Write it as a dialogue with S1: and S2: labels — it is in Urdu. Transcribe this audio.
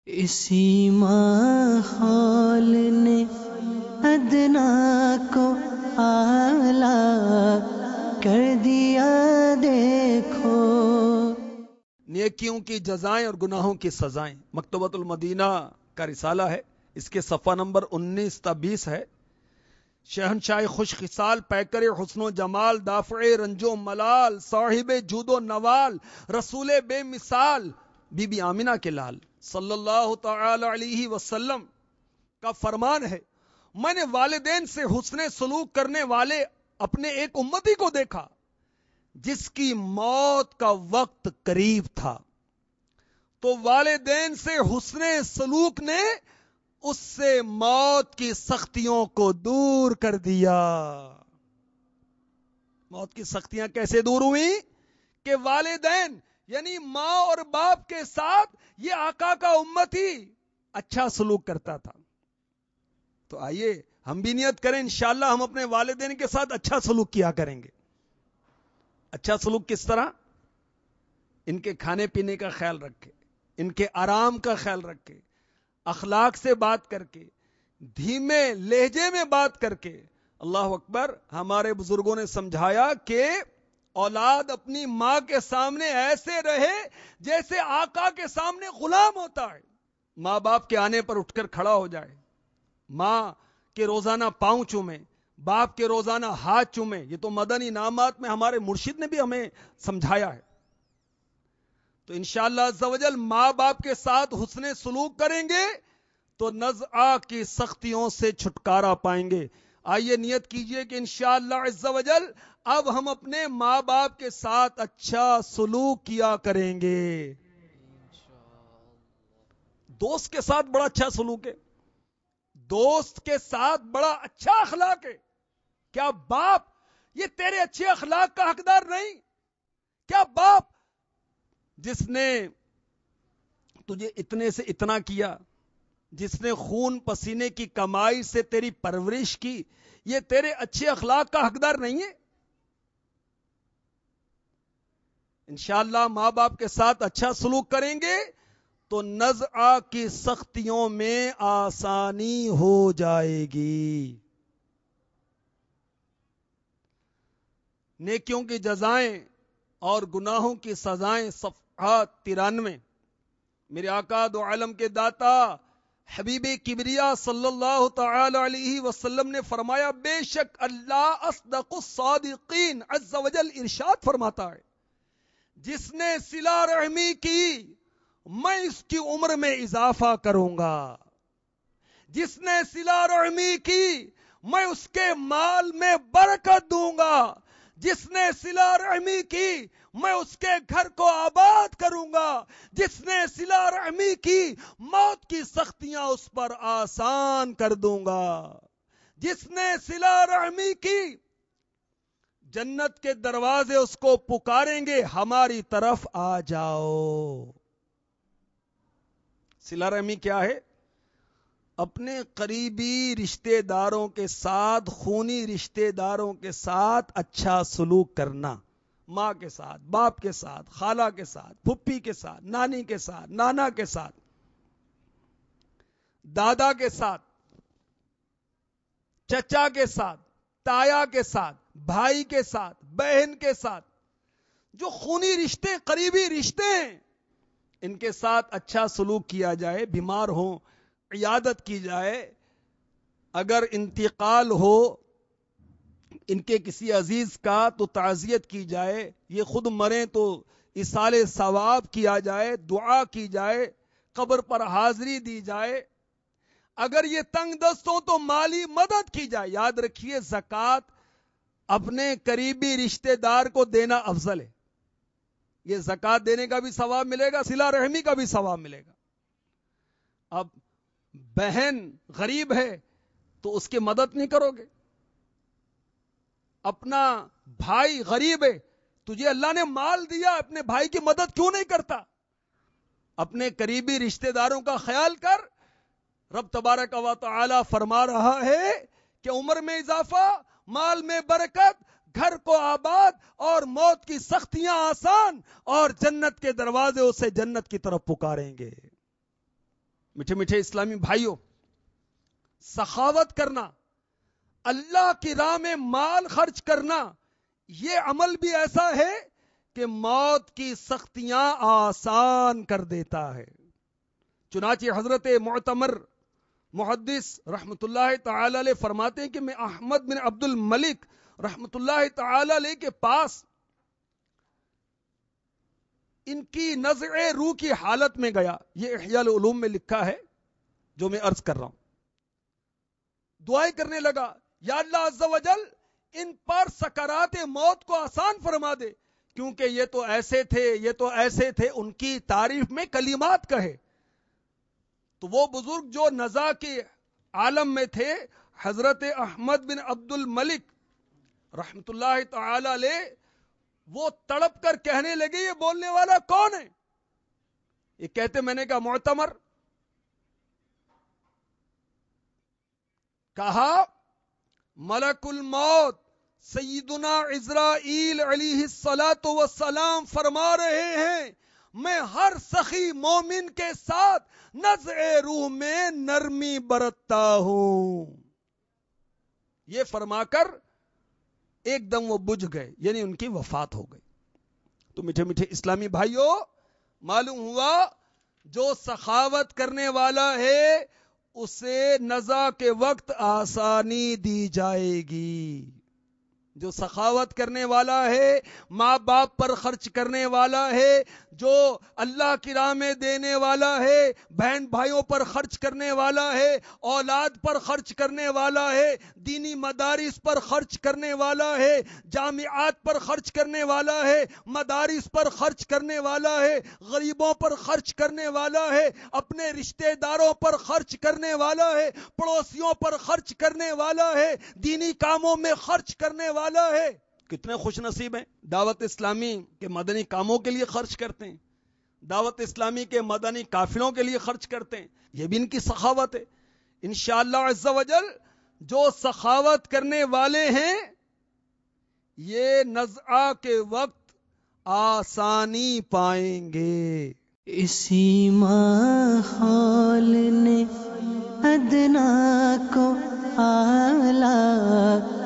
S1: اسی ماحول نے ادنا کو اعلیٰ کر دیا دیکھو۔
S2: نیکیوں کی جزائیں اور گناہوں کی سزائیں، مکتبۃ المدینہ کا رسالہ ہے، اس کے صفحہ نمبر 19 تا 20 ہے۔ شہنشاہ خوش خصال، پیکر حسن و جمال، دافع رنج و ملال، صاحب جود و نوال، رسول بے مثال، بی بی آمینہ کے لال صلی اللہ تعالی علیہ وسلم کا فرمان ہے، میں نے والدین سے حسن سلوک کرنے والے اپنے ایک امتی کو دیکھا جس کی موت کا وقت قریب تھا، تو والدین سے حسن سلوک نے اس سے موت کی سختیوں کو دور کر دیا۔ موت کی سختیاں کیسے دور ہوئی؟ کہ والدین یعنی ماں اور باپ کے ساتھ یہ آقا کا امتی اچھا سلوک کرتا تھا۔ تو آئیے ہم بھی نیت کریں، انشاءاللہ ہم اپنے والدین کے ساتھ اچھا سلوک کیا کریں گے۔ اچھا سلوک کس طرح؟ ان کے کھانے پینے کا خیال رکھے، ان کے آرام کا خیال رکھے، اخلاق سے بات کر کے، دھیمے لہجے میں بات کر کے۔ اللہ اکبر، ہمارے بزرگوں نے سمجھایا کہ اولاد اپنی ماں کے سامنے ایسے رہے جیسے آقا کے سامنے غلام ہوتا ہے۔ ماں باپ کے آنے پر اٹھ کر کھڑا ہو جائے، ماں کے روزانہ پاؤں چومے، باپ کے روزانہ ہاتھ چومے۔ یہ تو مدنی انعامات میں ہمارے مرشد نے بھی ہمیں سمجھایا ہے۔ تو انشاءاللہ عز و جل ماں باپ کے ساتھ حسن سلوک کریں گے تو نزعہ کی سختیوں سے چھٹکارا پائیں گے۔ آئیے نیت کیجئے کہ انشاءاللہ عز و جل اب ہم اپنے ماں باپ کے ساتھ اچھا سلوک کیا کریں گے۔ دوست کے ساتھ بڑا اچھا سلوک ہے، دوست کے ساتھ بڑا اچھا اخلاق ہے۔ کیا باپ یہ تیرے اچھے اخلاق کا حقدار نہیں؟ کیا باپ جس نے تجھے اتنے سے اتنا کیا، جس نے خون پسینے کی کمائی سے تیری پرورش کی، یہ تیرے اچھے اخلاق کا حقدار نہیں ہے؟ انشاءاللہ ماں باپ کے ساتھ اچھا سلوک کریں گے تو نزعہ کی سختیوں میں آسانی ہو جائے گی۔ نیکیوں کی جزائیں اور گناہوں کی سزائیں، صفحہ 93۔ میرے آقا دو عالم کے داتا حبیب کبریا صلی اللہ تعالی علیہ وسلم نے فرمایا، بے شک اللہ اصدق الصادقین عز و جل ارشاد فرماتا ہے، جس نے صلہ رحمی کی میں اس کی عمر میں اضافہ کروں گا، جس نے صلہ رحمی کی میں اس کے مال میں برکت دوں گا، جس نے صلہ رحمی کی میں اس کے گھر کو آباد کروں گا، جس نے صلہ رحمی کی موت کی سختیاں اس پر آسان کر دوں گا، جس نے صلہ رحمی کی جنت کے دروازے اس کو پکاریں گے، ہماری طرف آ جاؤ۔ صلہ رحمی کیا ہے؟ اپنے قریبی رشتہ داروں کے ساتھ، خونی رشتہ داروں کے ساتھ اچھا سلوک کرنا۔ ماں کے ساتھ، باپ کے ساتھ، خالہ کے ساتھ، پھپھی کے ساتھ، نانی کے ساتھ، نانا کے ساتھ، دادا کے ساتھ، چچا کے ساتھ، تایا کے ساتھ، بھائی کے ساتھ، بہن کے ساتھ، جو خونی رشتے، قریبی رشتے ہیں، ان کے ساتھ اچھا سلوک کیا جائے۔ بیمار ہوں عیادت کی جائے، اگر انتقال ہو ان کے کسی عزیز کا تو تعزیت کی جائے، یہ خود مریں تو ایصال ثواب کیا جائے، دعا کی جائے، قبر پر حاضری دی جائے، اگر یہ تنگ دست ہوں تو مالی مدد کی جائے۔ یاد رکھیے زکوٰۃ اپنے قریبی رشتہ دار کو دینا افضل ہے۔ یہ زکوٰۃ دینے کا بھی ثواب ملے گا، صلہ رحمی کا بھی ثواب ملے گا۔ اب بہن غریب ہے تو اس کی مدد نہیں کرو گے، اپنا بھائی غریب ہے، تجھے اللہ نے مال دیا، اپنے بھائی کی مدد کیوں نہیں کرتا؟ اپنے قریبی رشتہ داروں کا خیال کر۔ رب تبارک و تعالی فرما رہا ہے کہ عمر میں اضافہ، مال میں برکت، گھر کو آباد اور موت کی سختیاں آسان، اور جنت کے دروازے اسے جنت کی طرف پکاریں گے۔ میٹھے میٹھے اسلامی بھائیوں، سخاوت کرنا، اللہ کی راہ میں مال خرچ کرنا، یہ عمل بھی ایسا ہے کہ موت کی سختیاں آسان کر دیتا ہے۔ چنانچہ حضرت معتمر محدث رحمت اللہ تعالی علیہ فرماتے ہیں کہ میں احمد بن عبد الملک رحمت اللہ تعالی علیہ کے پاس ان کی نزع روح کی حالت میں گیا۔ یہ احیاء العلوم میں لکھا ہے جو میں عرض کر رہا ہوں۔ دعائیں کرنے لگا، یا اللہ عز و جل ان پر سکرات موت کو آسان فرما دے، کیونکہ یہ تو ایسے تھے، یہ تو ایسے تھے، ان کی تعریف میں کلمات کہے۔ تو وہ بزرگ جو نزا کے عالم میں تھے، حضرت احمد بن عبد الملک رحمت اللہ تعالی علیہ، وہ تڑپ کر کہنے لگے یہ بولنے والا کون ہے؟ یہ کہتے، میں نے کہا معتمر۔ کہا ملک الموت سیدنا عزرائیل علیہ السلام فرما رہے ہیں، میں ہر سخی مومن کے ساتھ نزع روح میں نرمی برتتا ہوں۔ یہ فرما کر ایک دم وہ بجھ گئے، یعنی ان کی وفات ہو گئی۔ تو میٹھے میٹھے اسلامی بھائیوں، معلوم ہوا جو سخاوت کرنے والا ہے اسے نزا کے وقت آسانی دی جائے گی۔ جو سخاوت کرنے والا ہے، ماں باپ پر خرچ کرنے والا ہے، جو اللہ کی راہ میں دینے والا ہے، بہن بھائیوں پر خرچ کرنے والا ہے، اولاد پر خرچ کرنے والا ہے، دینی مدارس پر خرچ کرنے والا ہے، جامعات پر خرچ کرنے والا ہے، مدارس پر خرچ کرنے والا ہے، غریبوں پر خرچ کرنے والا ہے، اپنے رشتہ داروں پر خرچ کرنے والا ہے، پڑوسیوں پر خرچ کرنے والا ہے، دینی کاموں میں خرچ کرنے والا ہے۔ کتنے خوش نصیب ہیں، دعوت اسلامی کے مدنی کاموں کے لیے خرچ کرتے ہیں، دعوت اسلامی کے مدنی قافلوں کے لیے خرچ کرتے ہیں، یہ بھی ان کی سخاوت ہے۔ انشاءاللہ عز و جل جو سخاوت کرنے والے ہیں یہ نزعہ کے وقت آسانی پائیں گے۔
S1: اسی ماحول نے ادنا کو اعلیٰ